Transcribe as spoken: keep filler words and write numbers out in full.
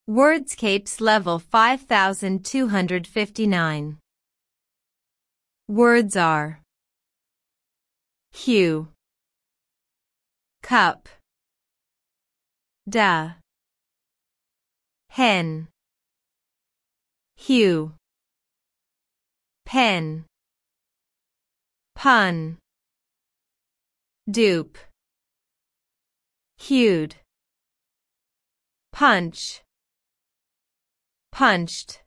Wordscapes level five thousand two hundred fifty-nine. Words are hue, cup, da, hen, hue, pen, pun, dupe, hued, punch, punched.